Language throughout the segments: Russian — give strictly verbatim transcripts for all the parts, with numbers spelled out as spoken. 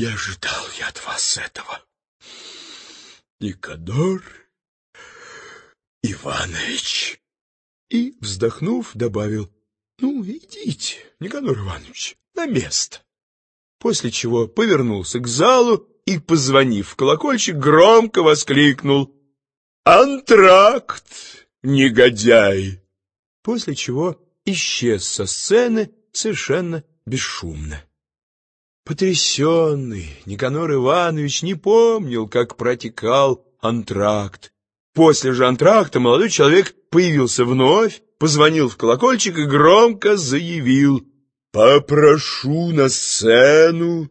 Не ожидал я от вас этого, Никанор Иванович. И, вздохнув, добавил: ну, идите, Никанор Иванович, на место. После чего повернулся к залу и, позвонив в колокольчик, громко воскликнул: «Антракт, негодяй!» После чего исчез со сцены совершенно бесшумно. Потрясенный Никанор Иванович не помнил, как протекал антракт. После же антракта молодой человек появился вновь, позвонил в колокольчик и громко заявил: «Попрошу на сцену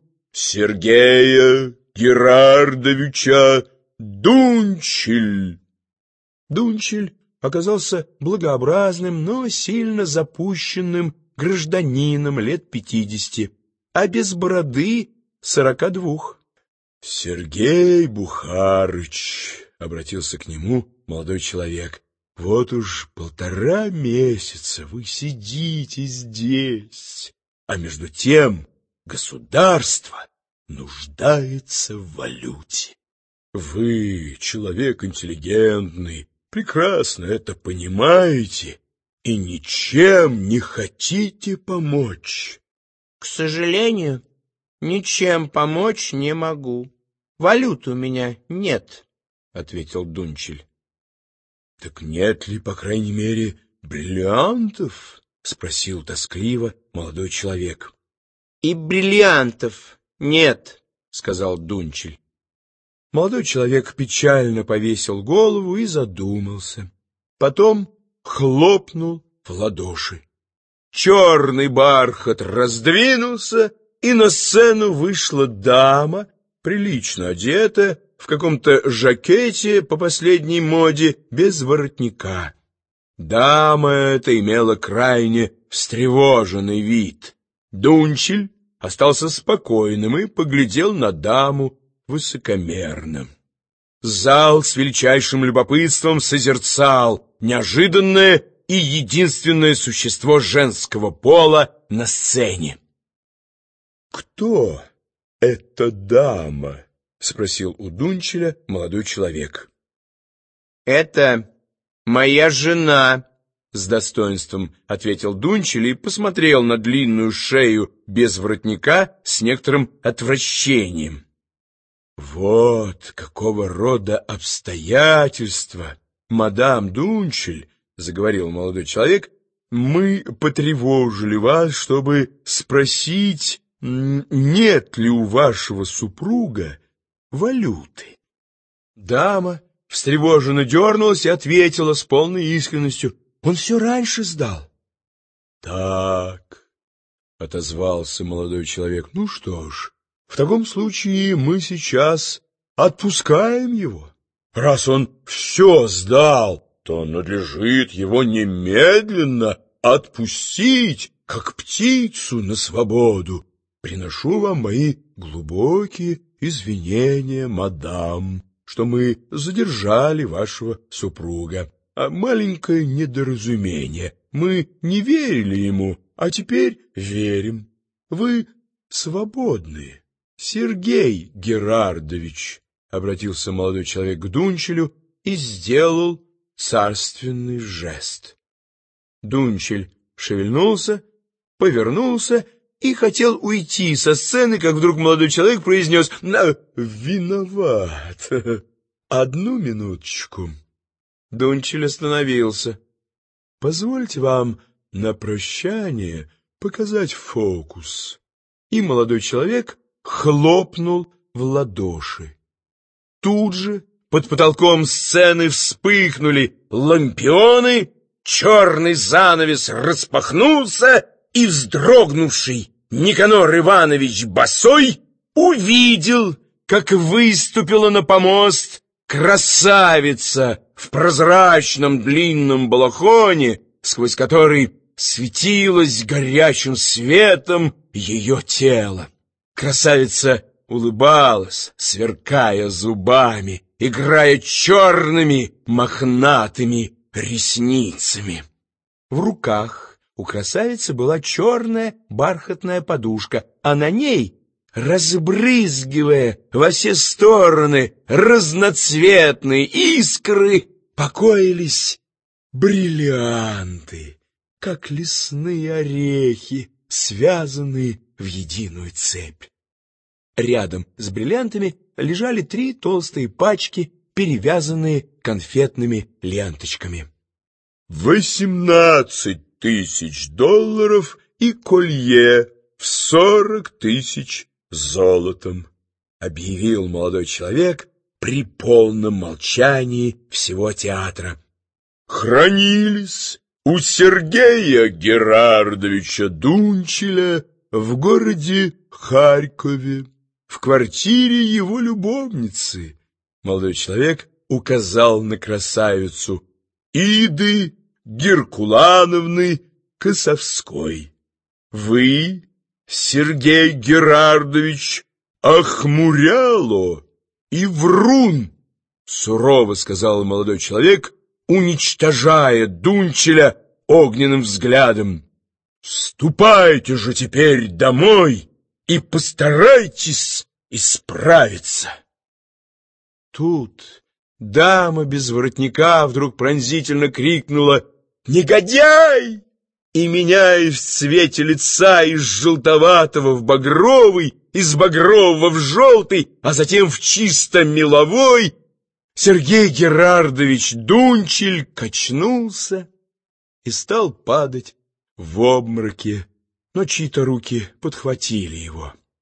Сергея Герардовича Дунчиль». Дунчиль оказался благообразным, но сильно запущенным гражданином лет пятидесяти, а без бороды сорока двух. «Сергей Бухарыч», — обратился к нему молодой человек, — «вот уж полтора месяца вы сидите здесь, а между тем государство нуждается в валюте. Вы человек интеллигентный, прекрасно это понимаете и ничем не хотите помочь». «К сожалению, ничем помочь не могу. Валюты у меня нет», — ответил Дунчиль. «Так нет ли, по крайней мере, бриллиантов?» — спросил тоскливо молодой человек. «И бриллиантов нет», — сказал Дунчиль. Молодой человек печально повесил голову и задумался. Потом хлопнул в ладоши. Черный бархат раздвинулся, и на сцену вышла дама, прилично одетая, в каком-то жакете по последней моде, без воротника. Дама эта имела крайне встревоженный вид. Дунчиль остался спокойным и поглядел на даму высокомерно. Зал с величайшим любопытством созерцал неожиданное и единственное существо женского пола на сцене. «Кто эта дама?» — спросил у Дунчиля молодой человек. «Это моя жена», — с достоинством ответил Дунчиль и посмотрел на длинную шею без воротника с некоторым отвращением. «Вот какого рода обстоятельства, мадам Дунчиль, — заговорил молодой человек, — мы потревожили вас, чтобы спросить, нет ли у вашего супруга валюты». Дама встревоженно дернулась и ответила с полной искренностью: «Он все раньше сдал». «Так», — отозвался молодой человек, — «ну что ж, в таком случае мы сейчас отпускаем его. Раз он все сдал, то надлежит его немедленно отпустить, как птицу на свободу. Приношу вам мои глубокие извинения, мадам, что мы задержали вашего супруга. А маленькое недоразумение. Мы не верили ему, а теперь верим. Вы свободны, Сергей Герардович», — обратился молодой человек к Дунчилю и сделал царственный жест. Дунчиль шевельнулся, повернулся и хотел уйти со сцены, как вдруг молодой человек произнес: «Виноват. Одну минуточку». Дунчиль остановился. «Позвольте вам на прощание показать фокус». И молодой человек хлопнул в ладоши. Тут же под потолком сцены вспыхнули лампионы, черный занавес распахнулся, и вздрогнувший Никанор Иванович босой увидел, как выступила на помост красавица в прозрачном длинном балахоне, сквозь который светилось горячим светом ее тело. Красавица улыбалась, сверкая зубами, играя черными мохнатыми ресницами. В руках у красавицы была черная бархатная подушка, а на ней разбрызгивая во все стороны разноцветные искры, покоились бриллианты, как лесные орехи, связанные в единую цепь. Рядом с бриллиантами лежали три толстые пачки, перевязанные конфетными ленточками. «Восемнадцать тысяч долларов и колье в сорок тысяч золотом», — объявил молодой человек при полном молчании всего театра. «Хранились у Сергея Герардовича Дунчеля в городе Харькове, в квартире его любовницы». Молодой человек указал на красавицу Иды Геркулановны Косовской. «Вы, Сергей Герардович, охмуряло и врун», — сурово сказал молодой человек, уничтожая Дунчеля огненным взглядом. «Ступайте же теперь домой и постарайтесь исправиться». Тут дама без воротника вдруг пронзительно крикнула «Негодяй!» и, меняясь в цвете лица из желтоватого в багровый, из багрового в желтый, а затем в чисто меловой, Сергей Герардович Дунчель качнулся и стал падать в обмороке, но чьи-то руки подхватили его.